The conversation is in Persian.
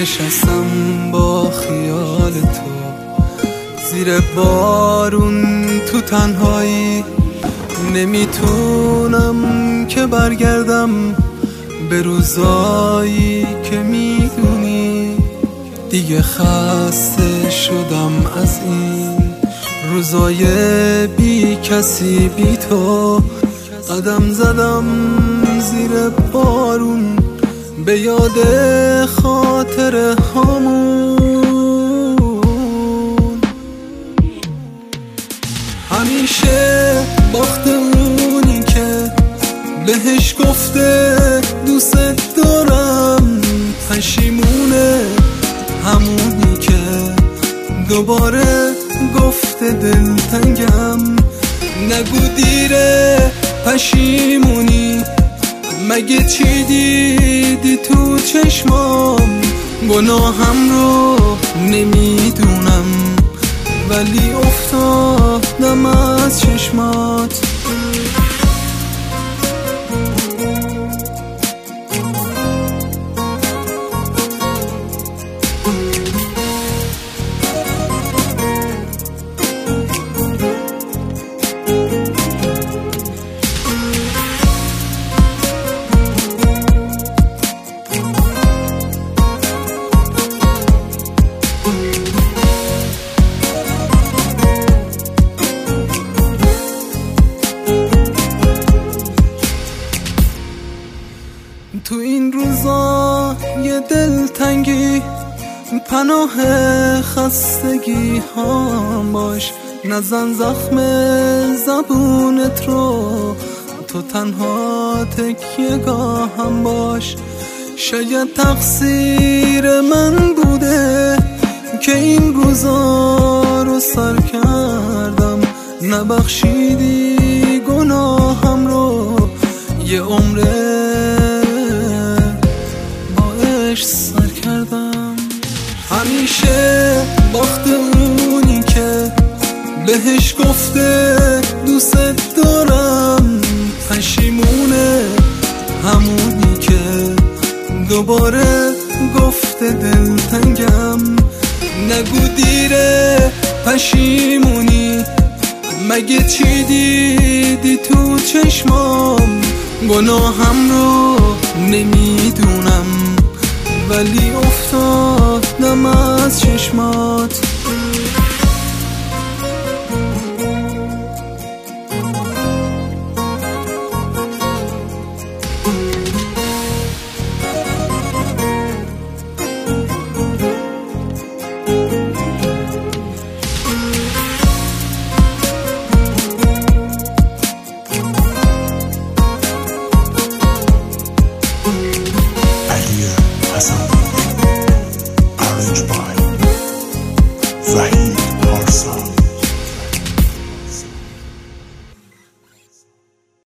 نشستم با خیال تو زیر بارون تو تنهایی، نمیتونم که برگردم به روزایی که میدونی. دیگه خسته شدم از این روزای بی کسی بی تو. قدم زدم زیر بارون به یاد خاطر هامون. همیشه باخت اونی که بهش گفته دوست دارم، پشیمونه همونی که دوباره گفته دلتنگم. نگو دیره پشیمونی، مگه چی دیدی تو چشمام؟ گناهم رو نمیدونم ولی افتادم از چشمات. تو این روزا یه دلتنگی پناه خستگی هم باش، نزن زخم زبونت رو، تو تنها تکیه‌گاهم باش. شاید تقصیر من بوده که این روزا رو سر کردم، نبخشیدی گناهم رو، یه عمره سر کردم. همیشه باخت اونی که بهش گفته دوست دارم، پشیمونه همونی که دوباره گفته دلتنگم. نگو دیره پشیمونی، مگه چی دیدی تو چشمام؟ گناهم رو نمیدونم ولی افتادم از چشمات. علی حسن